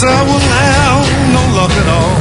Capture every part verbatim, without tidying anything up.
I will have no luck at all.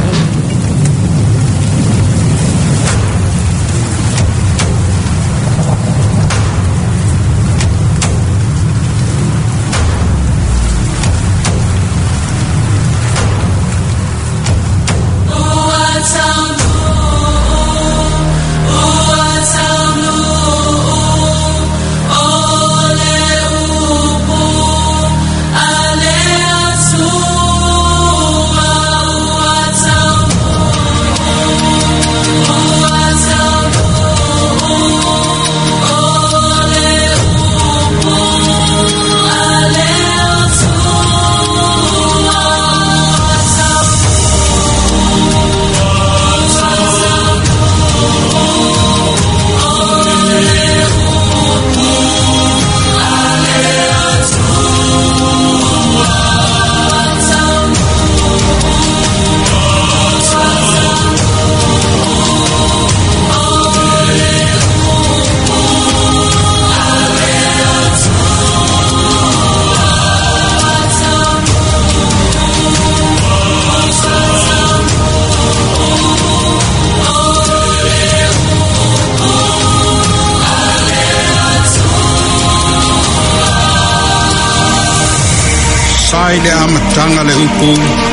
Sai le amatanga le upu,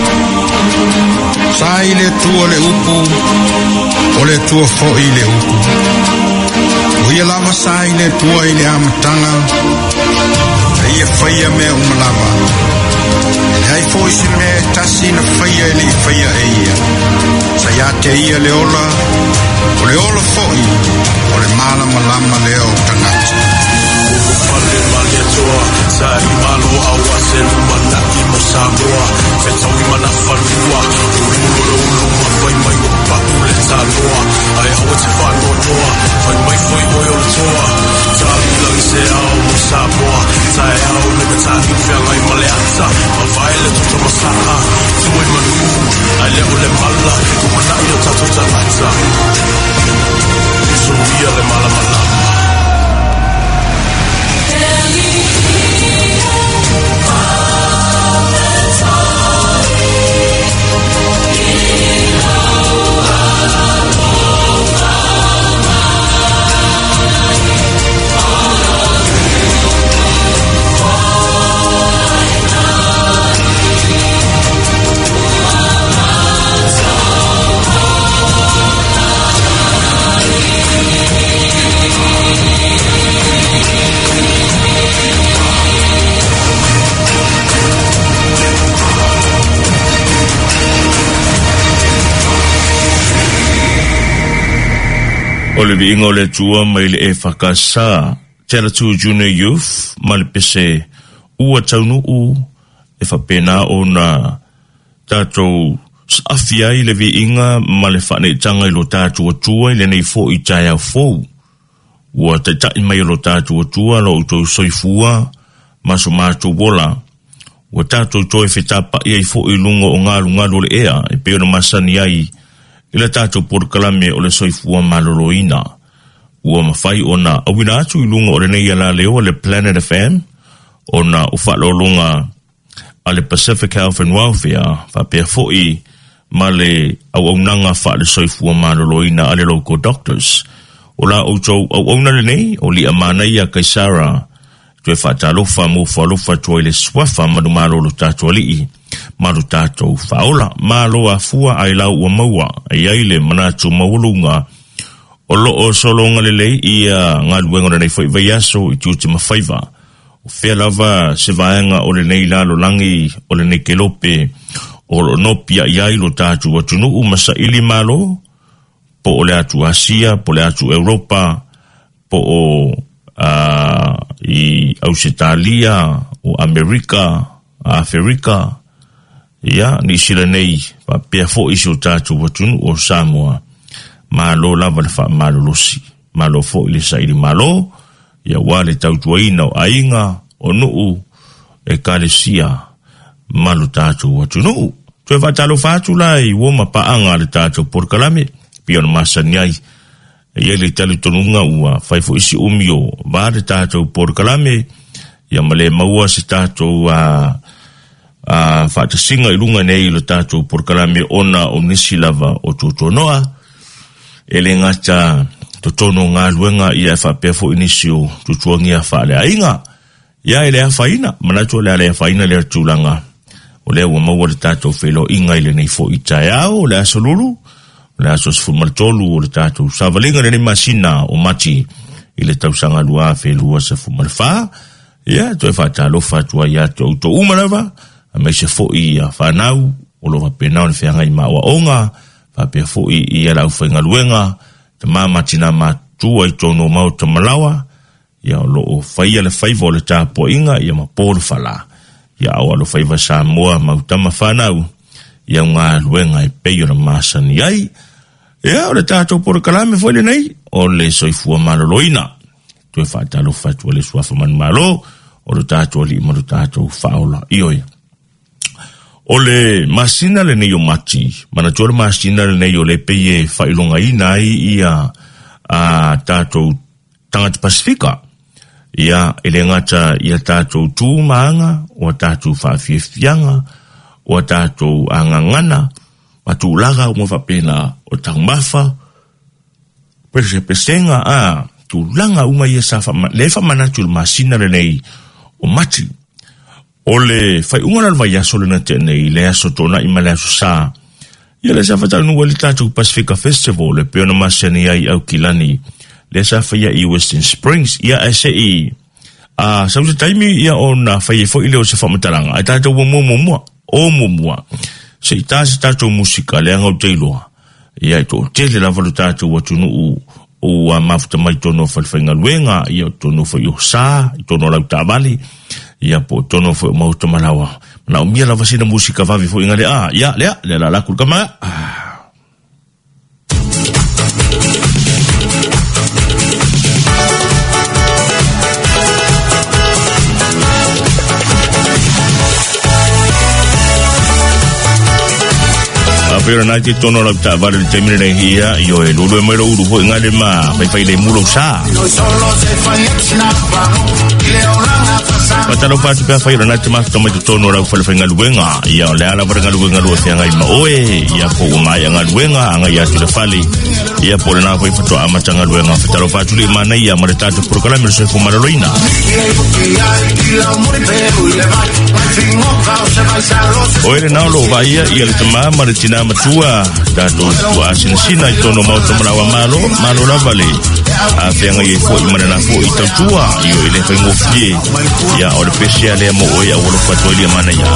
sai le tua le upu, o le tua foi le upu. O ia lava sai le tua i le amatanga, e ia whaia mea umalava. E hai foi si me tasi na whaia e le whaia e ia. Sai a te ia le ola, o le ola foi, o le malama lama leo tangata. Male male toa, sai malo awa se lumanaki mo Samoa, se taui mana whanua, uru uru mawhai mai o paku le taloa, ai awa te whanua noa, whai mai whai oi o le toa, tai langi se ao mo Samoa, tai ao le me tahi whiangai male ata, ma vai le toto masaka, tuai manu, ai leo le mala, umanai o tato tanata, so ia le mala malama. O le viinga o le tua mai le e whakasa Tela Tu Junior Youth ma le pese ua taunu u e whapena o na tātou awhia i le viinga ma le whanetanga i lo tātou atua i le nei fo i tai au fou. Ua te tai mai lo tātou atua lo utou soifua ma so mātou wola. Ua tātou toi whetapa i ai fo i lunga o ngā lunga le ea e peo na masani ai i le tātou porkalame o le soifua maloloina. Ua mawhai o na awina atu i lunga o le nei ala leo le Planet F M o na ufalolunga a le Pacific Health and Welfare whapea foi ma le au au nanga wha le soifua maloloina a le local doctors. O la outou au au na le nei o li amana ia Kaisara tue whatalofa mo whalofa tue le swafa manu malolo tātou alii. Maru tātou whaola, malo a fua ai lau ua maua, ai aile manatu maulunga, o loo solonga lele i a ngā luenga nei whai vai aso i tūte mawhaiva. O whea lava se vaenga o le nei lalo langi, o le nei kelope, o lo nopia i ailo tātou atunu u masa ili malo, po o le atu Asia, po le atu Europa, po o uh, i Ausitalia, o Amerika, Afrika, ia ni sila nei pa pia fo iso tatu watunu o Samoa malo lava le fa malo losi malo fo ile sairi malo ia wale tautuaina o ainga o nuu e kalesia malo tatu watunu tue vatalo fatu lai woma paanga le tatu porkalame pia na masani ai ia le tali tonunga ua fai fo isi umio va le tatu porkalame ia male maua si tatu a a whaatasinga i lunga nei lo tātou porkalame ona o nisi lava o tūtonoa. E le ngata to tono ngā luenga i a whapea fo inisi o tutuangia whaale ainga. Ia e lea whaina, manatua lea lea whaina lea tūlanga. O lea ua maua le tātou whelo inga i le nei fo i tae au, o lea solulu, o lea sos fumaltolu o le tātou savalinga le ni masina o mati i le tausanga lua whelua sa fumalwha. Ia, toi whaatalo whatua ia te auto umarawa, a mei se fo i a whanau, o lo whapenau ni whianga i maua onga, whapea fo i i a lau whainga luenga, te māmatina mātua i tono mau te malawa, ia o lo o whaia le whaiva o le tāpo inga, ia ma pōru whala, ia au alo whaiva sa mua mau tama whanau, ia ngā luenga i pei o na māsani ai, ia o le tātou pōru kalame whaile nei, o le soifua maloloina, tue whaatalo whatua le suafa manu malo, o le tātou li ima le tātou whaola ioi. O le masina le nei o mati, mana tōre masina le nei o le peie whailonga ina i ia a tātou tangata Pasifika. Ia ele ngata ia tātou tūmaanga, o tātou whawhiawhianga, o tātou angangana, matu laga o mwhapena o tangmafa, pese pesenga a tu langa uma ia sa le fa manatu masina le nei o mati. O le fai unga vai aso le na nei le aso tona i male aso sa. Ia le sa fatal nu le tātou Pacifica Festival le peona masani ai au kilani. Le sa fai i Western Springs ia ese i a sa usa taimi ia o na fai fo ile o se whamataranga. Ai tātou o mumua, o mumua. Se i tāsi tātou musika le anga o teiloa. Ia i tō tele la valu tātou watunu u o a mafuta mai tono whalwhainga luenga, ia o tono whai o sā, i tono lau tāwali, ia po tono whai o mauta malawa. Mana o mia la wasina musika vavi fo inga le a, ia, lea, lea la lakur kama, ah. Pero na te tono la ta vale te mire hia yo e lulu e mero uru ho ngale ma fai fai le mulo sa patalo pati pa fai na te ma to me tono la fai fai ngaluenga ia le ala para ngaluenga lo te ngai ma oe ia po nga ia ngaluenga nga ia te fali ia po na fai foto ama tanga luenga patalo pati le mana ia ma ta to por kala me se fu maroloina oe na lo vai ia le tama ma le tina tua dato tua sin sina i tono mau to marawa malo malo la vale a fenga i fo i mana fo i tua io ile fai mo fie ya o le speciale mo o ya o lo fatto ile mana ya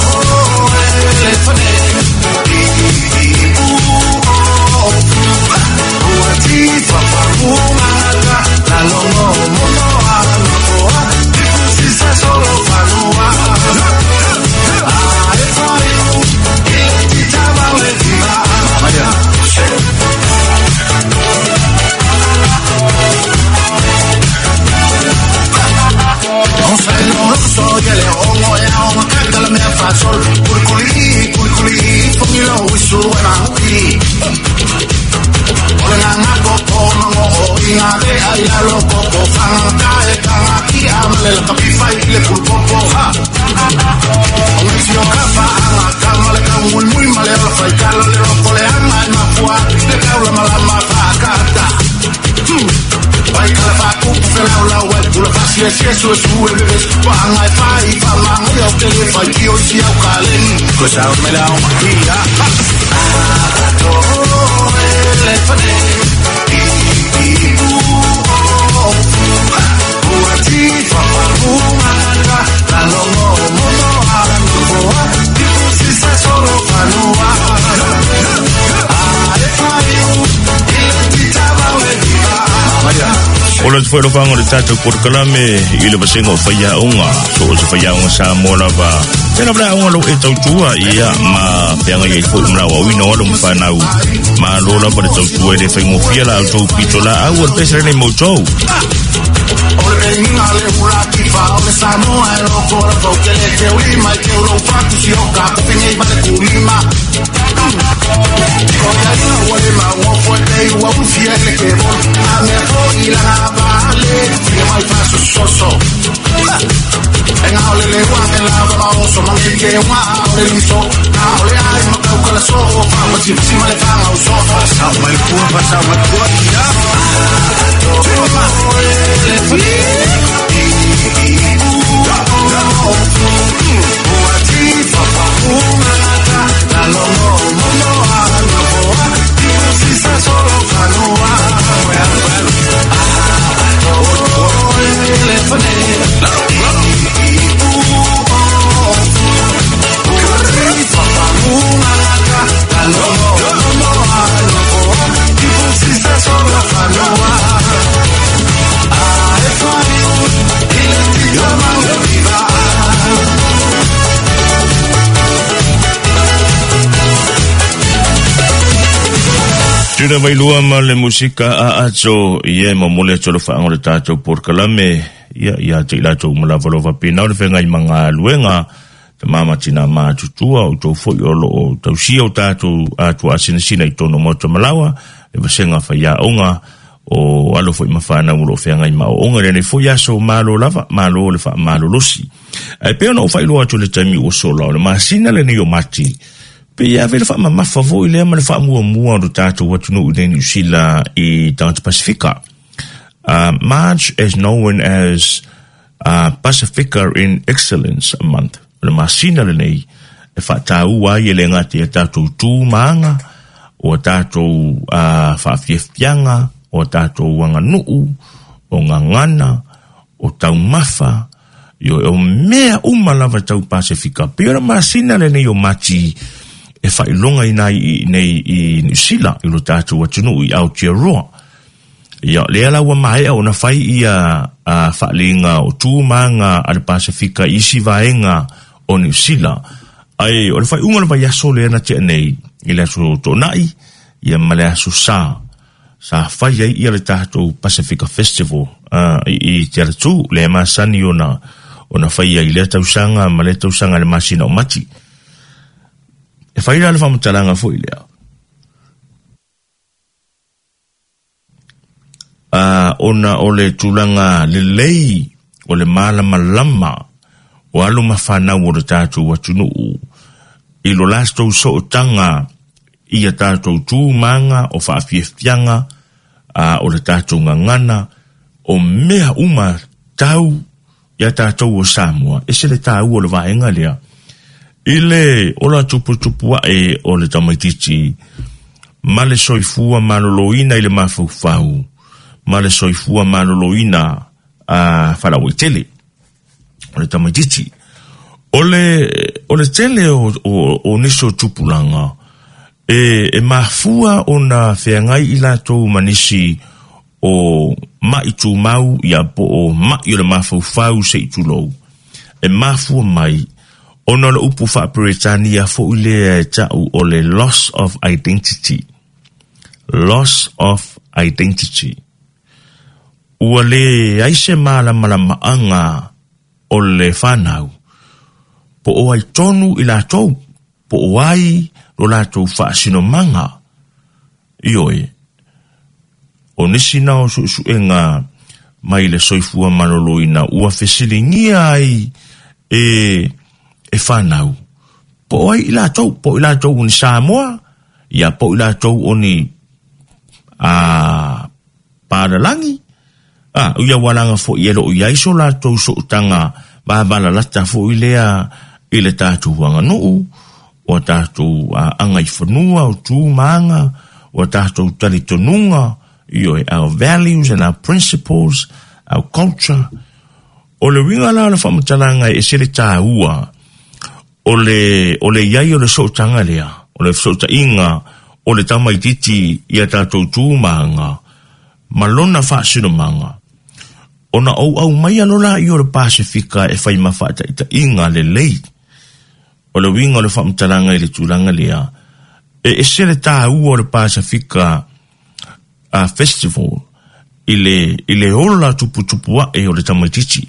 Eso es su bebés, van a fai, van a yo que le fai, yo si au calen, cosa me la magia. Ah, todo le fane, y y oh, oh, ti fa fa una, la no no no no, tipo si sa solo fanua. Ah, fai, y ti tava le Ola te whaero whango le tātou porkalame i le wasenga o whaia unga. So o te whaia unga sa mola wa. Tēnā whaia unga lo e tautua ia ma peanga i fo umra wa wina wala mu whanau. Ma lola pa le tautua i le whaingo fia la au tau pito la au al pesa rene mo tau. Ole inga le hula kifa ole Samoa e loko la fau ke le te ulima i te ulo whatu si oka kupinga i bate kulima. Oia ina wale ma wofo e te ua ufia le ke vol. A me fo i la vale, tiene mal paso soso. En aule le guan en la baboso, manque que guan, le liso, aule ay, no creo que la sojo, vamos si encima le van a usar. Pasamos el culo, pasamos el culo, ya. Tuna mai lua ma le musika a ato ie ma mole tolo fa ngore tato por kalame ia ia te la to mala volo va pina o venga i manga luenga te mama tina ma tutua o to fo yo lo to si o tato atu asina sina i tono moto malawa e va senga fa ya onga o alo fo mafana ulo fenga i ma onga le fo ya so malo lava malo le fa malo losi e pe no fa ilo atu le tami o solo le ma sina le ni o mati pe ia vele fa mama favo ile ma le fa mua mua do tato watu no de New Zealand i down Pacifica. Uh, March is known as uh, Pacifica in Excellence Month. Le masina le nei e fa tau wa ile ngati e tato tu manga o tato uh, fa fiefianga o tato wanga nuu o ngangana o tau mafa yo o mea umalava tau Pacifica pe le masina le nei o mati e fai longa i nei nei i New Zealand i lo tatu watunu i Aotearoa. Ia le ala wa mai o na fai ia a falinga o tu manga al Pacifica i si vaenga o New Zealand. Ai o le fai unga le vai aso le na te nei i le aso tonai ia male aso sa sa fai ai ia le tatu Pacifica Festival uh, i, i te atu le masani o na o na fai ai le tausanga ma le tausanga le masina o mati. E fai la le whamutalanga fo i lea. Uh, ona o le tulanga le lei o le malama lama o alu mawhanau o le tātou watunu i lo lastou so o tanga i a tātou tū manga o whaafiafianga uh, o le tātou ngangana o mea uma tau i a tātou o Samoa e se le tāu o le vaenga lea ile ola tupu tupu e o le tamaititi ma le soifua maloloina i le mafaufau ma le soifua maloloina a whalawaitele o le tamaititi o le o le tele o, o, o niso tupulanga e, e mafua o na whiangai i latou manisi o maitu mau i a po o mai o le mafaufau se itulou e mafua mai ono le upu fa Britania fo ile tau o le loss of identity. Loss of identity. Ua le aise mala mala maanga o le whanau. Po o ai tonu i la tau. Po o ai lo la tau whaasino manga. Ioi. O nisi nao su su enga mai le soifua manoloina. Ua fesilingia ai e... e whanau. Po ai ila tau, po ila tau ni Samoa, ia po ila tau o ni a Paralangi. Ah, uia walanga fo ielo ia iso la tau so tanga ba bala lata fo ilea ile tatu wanga nuu, o tatu uh, angai whanua, o tū manga, o tatu taritonunga, io our values and our principles, our culture. O le winga la la whamatalanga e sere tā ua, o le, o le iai o le sotanga lea, o le sota inga, o le tamaititi ia tātou tūmanga, malona whaasino manga. O na au au mai alola i o le Pasifika e whai mawhata i ta inga le lei. O le winga o le whamtalanga i le tūlanga lea. E, e sere tā ua o le Pasifika a festival i le, i le ola tupu tupua e o le tamaititi.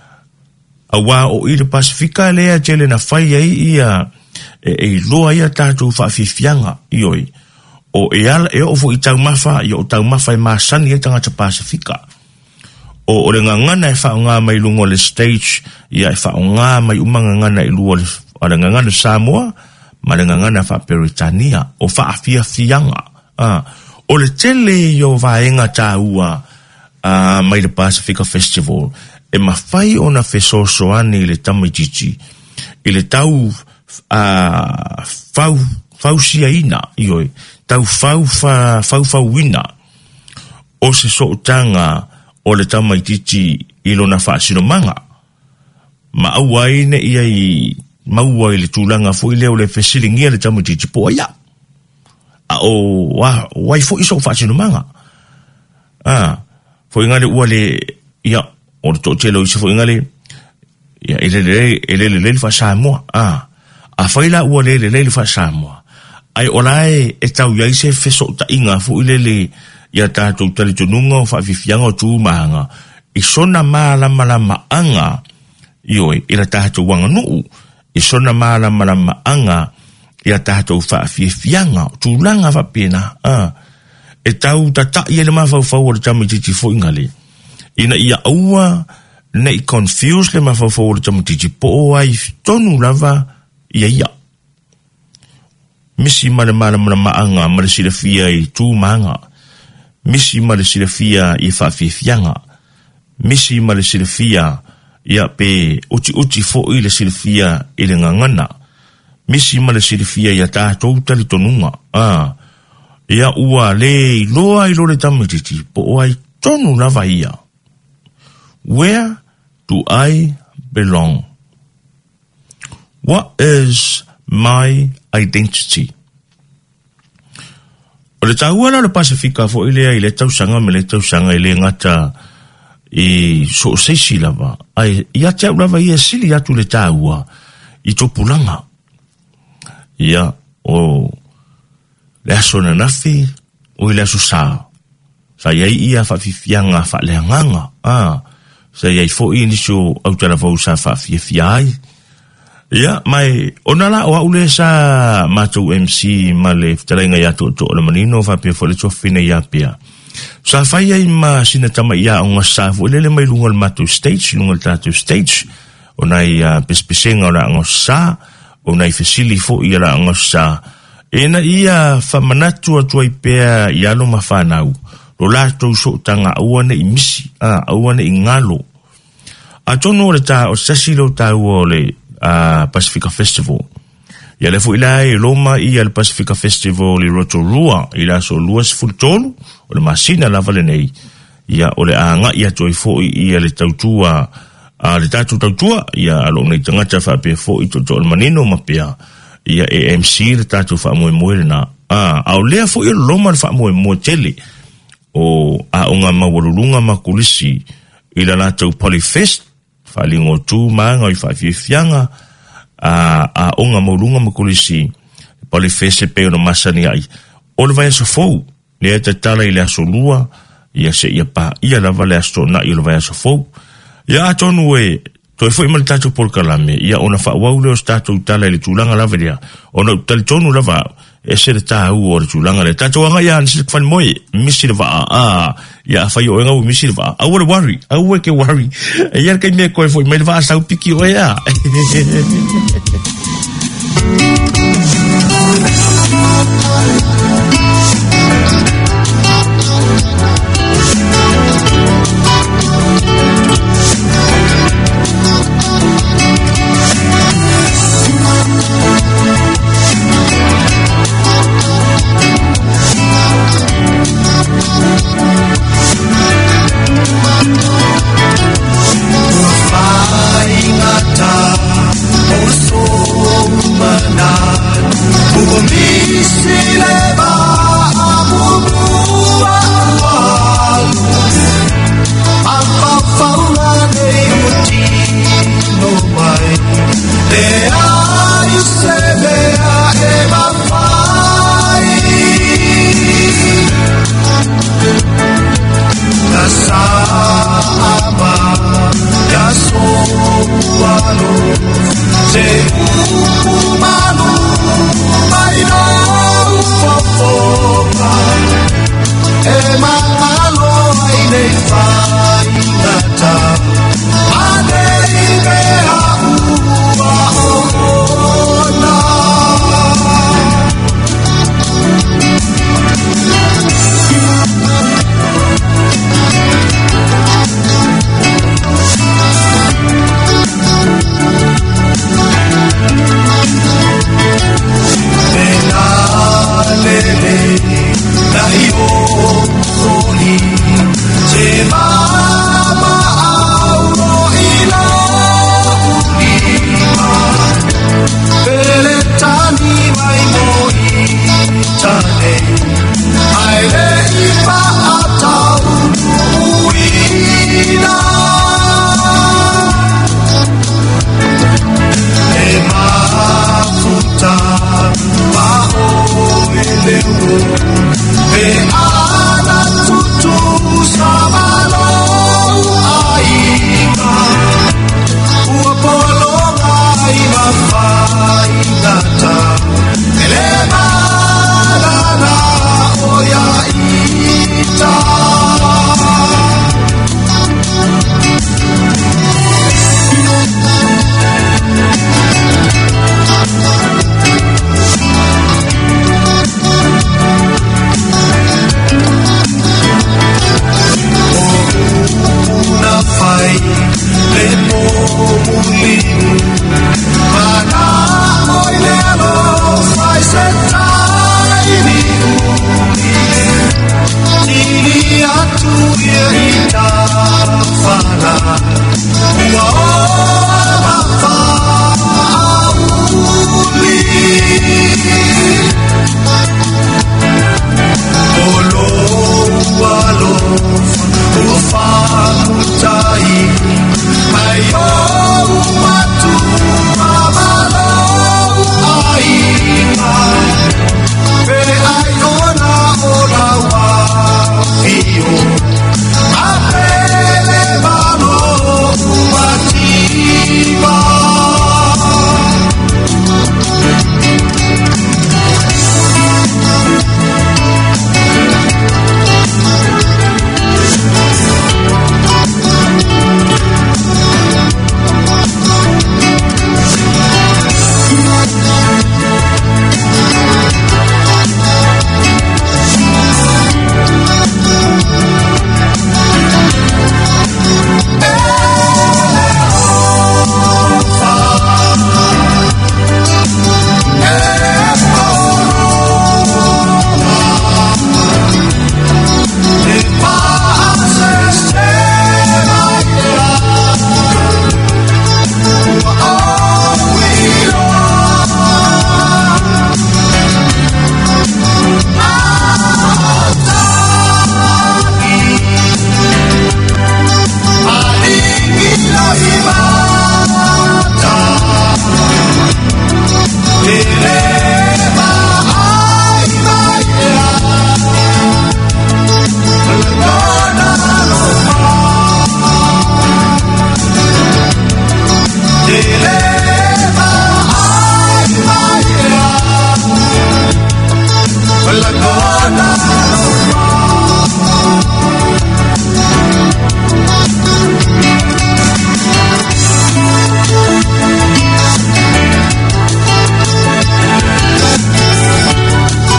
Awa o i le Pasifika lea tele na whai ai ia e, e loa ia tātou whaafifianga i oi. o e ala e o fo i tau mafa i o tau mafa i masani e tangata Pasifika o o le ngangana e whaunga mai lungo le stage ia e whaunga mai umanga ngana i lua le ngangana Samoa ma le ngangana wha Peritania o wha afia fianga ah, o le tele i o vaenga tāua uh, mai le Pasifika Festival e mawhai o na whesosoani i le Tamititi i le tau uh, fau fau sia ina i oi tau fau fa fau fau wina o se so tanga o le Tamaititi i lona whaasino manga ma awai ne ia i maua i le tūlanga fo i leo le whesilingia le Tamaititi po ia a o wa wai fo iso whaasino manga ah fo ingale ua le ia o le tōtelo i se fo ingale ia ele le ele le le fa Samoa ah a faila ua le le le fa Samoa ai olae e tau ia se feso ta inga fu ilele ia tātou tali tonunga o whaafifianga o tūmanga i sona mala mala maanga ioi ila tātou wanga nuu i sona mala mala maanga ia tātou whaafifianga o tūlanga whapena ah. e tau tata ia le mawhau whau o le Tamititi fo ingale ina ia aua ne i confuse le mawhau whau o le Tamititi po o ai tonu lava ia ia misi male male male maanga male silafia i tūmanga misi male silafia i whaafifianga misi male silafia ia pe uti uti fo i le silafia i le ngangana misi male silafia ia tātou tali tonunga ah. ia ua le loa i lo le Tamititi po o ai tonu lava ia where do I belong? What is my identity? O le tāuana le Pasifika fo i lea i le tausanga me le tausanga i le ngata i so seisi lava. Ai, ia te au lava i e sili atu le tāua i topulanga. Ia, o le aso na nafi, o i le aso sā. Sa iai ia whawhifianga whaleanganga. Ah, sa iai fo i niso au tala vau sa whawhifiai. Ia, mai, onala o aule sa mātou M C ma le fitarenga ia to to le manino whapea fo le tofina ia pia. Sa whai ai ma sina tama ia o ngā sāfu, ele le mai lungal mātou stage, lungal tātou stage, o nai uh, pespesenga o la ngā sā, o nai fesili fo ia la ngā sā. E na ia whamanatu atua i pēa i alo ma whanau, lo lātou so tanga auane i misi, ah, auane i ngalo. A tono o le tā, o sasilo tā ua o le Uh, Pasifika Festival. Ia le fu ila e Roma i al Pasifika Festival i Rotorua, ila so luas fultolu, o le masina lava le nei. Ia o le anga ia toi fo i le tautua, a le tatu tautua, ia alo nei tangata whape fo i to to manino mapea. Ia e M C le tatu wha moe moe na. Ah, au lea fo i Roma le wha moe moe tele. O a onga mawalulunga makulisi, ila la tau Polyfest, whalingo tū maanga i whawhiwhianga a, a onga maurunga makulisi Polyfest e peo no masani ai o le vai aso fau le e te tala i le aso lua ia se ia pa ia lava le aso na i le vai aso fau ia atonu e toi fo ima le tātou polkalame ia ona whawau leo tātou tala i le tūlanga lava lea ona tali tonu lava e se le tāu o le tūlanga le tātou anga ia nisi kwhan moe misi le vaa a ia whai o enga u misi le vaa au le worry au e ke worry e ia kai mea koe fo i mai le vaa sau piki o ea Ingata, oh so manat.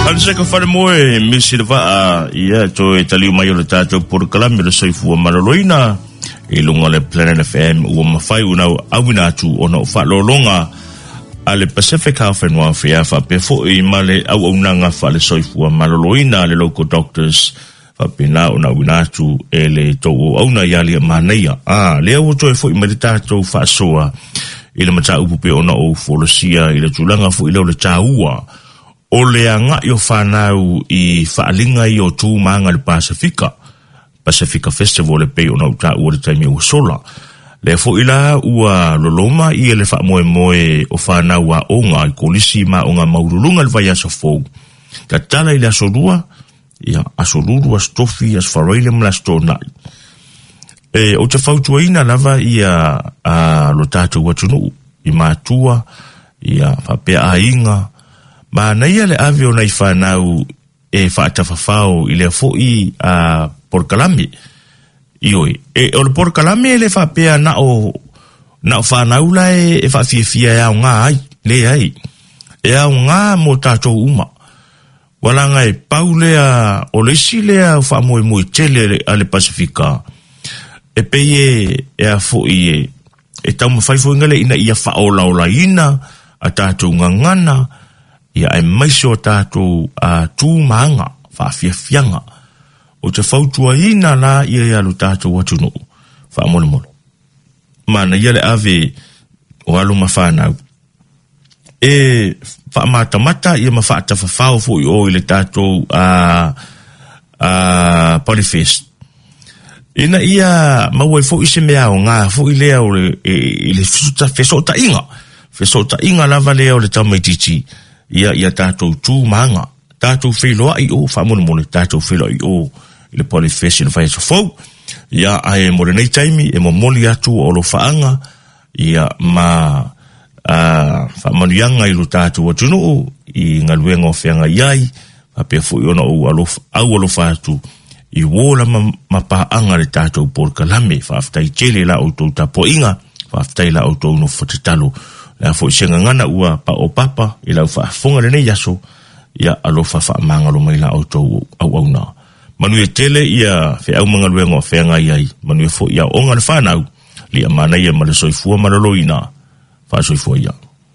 Hansa ka whare moe, misi le waa, ia, to e taliu mai o le tātou por kalami le soifua maraloina, e lunga le Planet F M, ua mawhai unau awina atu o na whalolonga, a le Pacific Health and Welfare, wha pefo i male au au nanga wha le soifua maraloina, le local doctors, wha pena o na awina atu, e le tau au na iali a maneia, ah, lea o toi fo i male tātou wha soa, i le mata upupe o na o folosia, i le tulanga fo i leo le tāua, o le anga i o whanau i whaalinga i o tū maanga le Pasifika, Pacifica Festival le pei o na uta ua le taimi ua sola. Le fo ila ua loloma i le wha moe moe o whanau a onga i kolisi ma onga maurulunga le vai asa fōu. Ka tala i le asorua, ia asoruru as tofi as whareile mla stonai. E o te whautua ina lava i a, a lo tātou watunu, i mātua, i a whapea a inga, ma naia le ave o nei whanau e whaatawhawhau i le fo'i a porkalami. Ioi, e o le porkalami e le whapea na o na o whanau la e, e whawhiawhia e au ngā ai, le ai. E au ngā mo tātou uma. Walanga e pau lea o le si lea o whamoe moe tele a le Pasifika. E pei e, e a fo'i e, e tau mawhaifo ingale ina ia whaola ola ina a tātou ngangana, ia e maiso tātou a tū maanga, whawhiawhianga. O te whautua ina la ia ia lu tātou atunu, whaamole mole. Mana ia le ave o alu mawhanau. E whaamatamata ia ma whaatawhawhau fo i o i le tātou a, a Polyfest. Ina ia maua i fo i se mea o ngā, fo i lea o le, e, le fesota inga. Fesota inga lava lea o le taumaititi. Ia ia tātou tū maanga, tātou whiloa i o, whamone mone tātou whiloa i o, i le Polyfest i le whai sa fau, ia ae mole nei taimi, e mo moli atu o lo whaanga, ia ma whamanianga i lo tātou atunu o, i ngā luenga o whianga iai, a pia fu i ona o alo, au alo whātu, i wola ma, ma paanga le tātou por kalame, whaftai tele la o tau tapo inga, whaftai la o tau no whatetalo, la fo senga ngana ua pa o papa i lau fa fonga le nei yaso ia alo fa fa mangalo mai la auto au au na manu e tele ia fe au mangalu ngo fe nga ia manu e fo ia onga le fa nau li amana ia male soifua maloloina fa soifua ia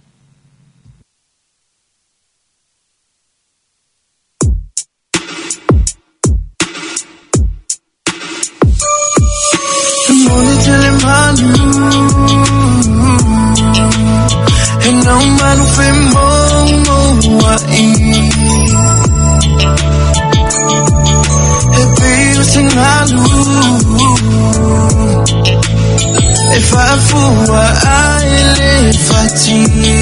no manu fe mo mo ai e pio sing halu e fa fu ai le fati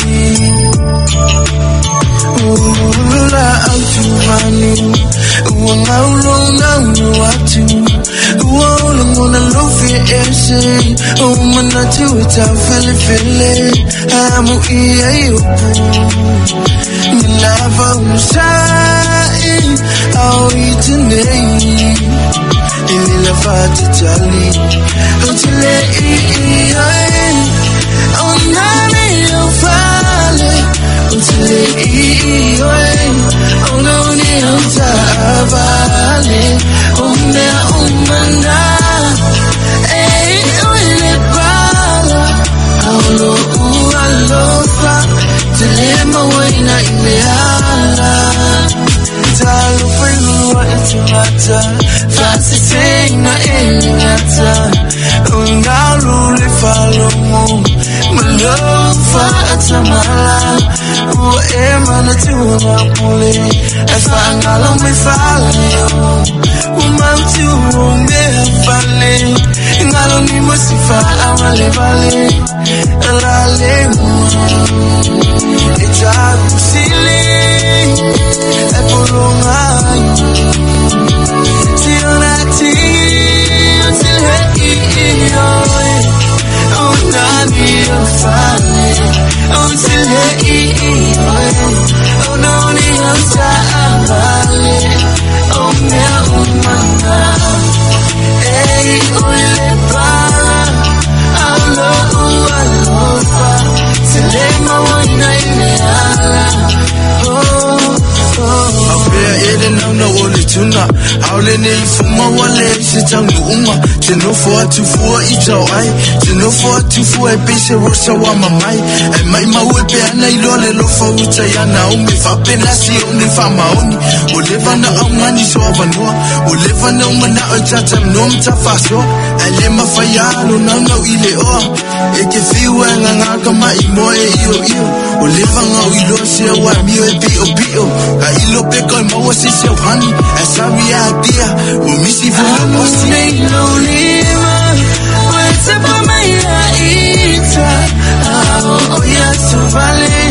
la autu manu o ngaulo ngaulo atu o lo mona lo fi ese o mana tu ta fele fele amu ia eu me lava um sai ao itnei ele lava te tali o tele ai o nani o fale o tele ai o nani o vale o me o mana ei o ele bala aulo alofa telema waina imeala talo fenua etimata fasi tena enyata ungalu le falomo malofa atamala o emana tuna pole efangalo me fale o mantu me fale ngalo ni mosifa amale vale la lengua eta sili e polongai si ona ti until he oi oh nani o fale until he oi oh nani o vale oh me oh mana ei oi le para allo allo fa se le ma wana ile ala tuna Haule ne ifuma wale se tangu uma Te no fo atu fua itau ai Te no fo atu fua e pese rosa wa mamai E mai maue pe ana ilole lo fa uta ya na ume Fa pena si oni fa maoni O leva na au ngani so avanua O leva na umana o tata no mta faso E le mafayalo na ngau ile oa E ke fiwa nga ngaka ma imo e iyo iyo O leva ngau ilo se wa mio e pio pio Ka ilo peko e maua se se hani E sabi a dia O misi vula mosi Make no lima Wesa pa mai a ita Ao o ya su vale